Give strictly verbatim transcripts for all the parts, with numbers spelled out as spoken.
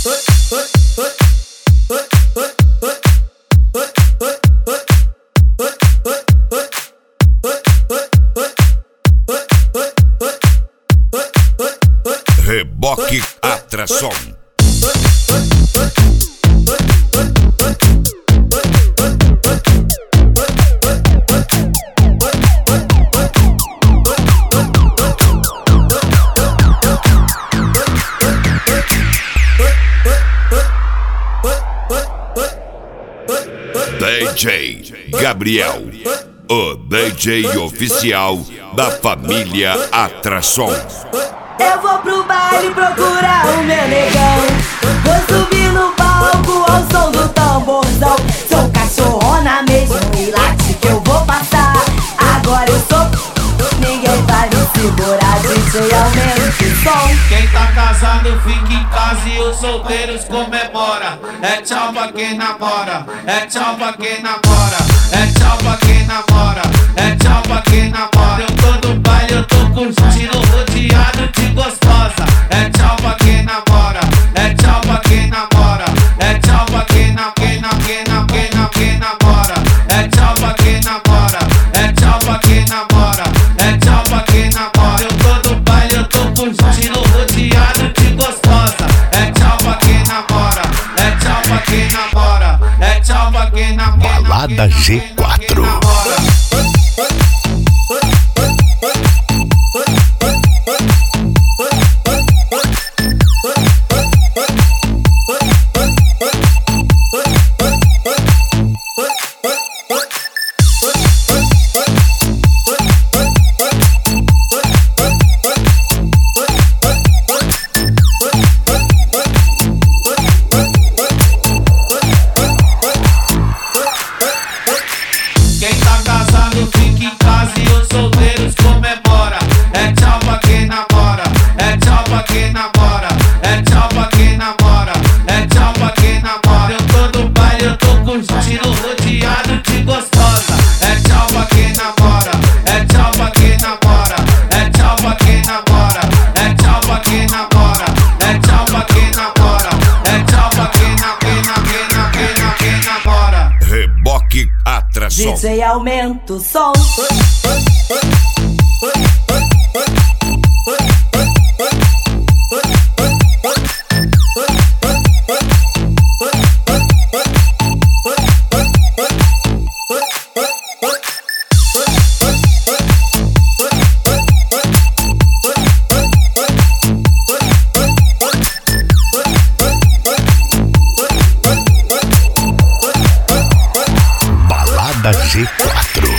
Reboque Atração. D J Gabriel, o D J oficial da família Atração. Eu vou pro baile procurar o meu negão. Vou subir no palco ao som do tamborzão. Sou cachorrona mesmo e late que eu vou passar. Agora eu sou, ninguém vai me segurar. D J aumenta o som. Quem tá casado fica em casa e os solteiros comemora. É tchau pra quem namora, é tchau pra quem namora, é tchau pra quem namora, é tchau pra quem namora. Eu tô no baile, eu tô curtindo, rodeado de gostosa. É tchau pra quem namora, é tchau pra quem namora, é tchau pra quem na quem na quem na quem na quem namora. É tchau pra quem namora, é tchau pra quem namora, é tchau pra quem namora. Eu tô no baile, eu tô curtindo, rodeado de gostosa. É tchau pra quem namora, é tchau pra quem namora, é tchau pra quem namora. Balada G quatro. Quem tá casado fica em casa e os solteiros comemora. É tchau pra quem namora, é tchau pra quem namora, é tchau pra quem namora, é tchau pra quem namora. Eu tô no baile, eu tô curtindo, rodeado de gostosa. É tchau pra quem namora, é tchau pra quem namora, é tchau pra quem namora, é tchau pra quem namora, é tchau pra quem namora, é tchau pra quem na quem na quem na quem na quem namora. Reboque Atração. D J aumenta o som. Balada G quatro.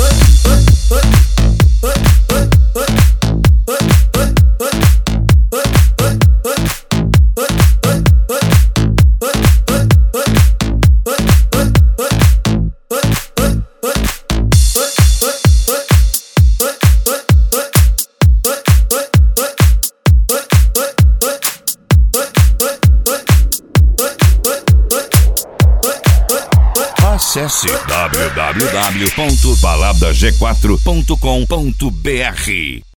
Acesse w w w ponto balada g quatro ponto com ponto b r.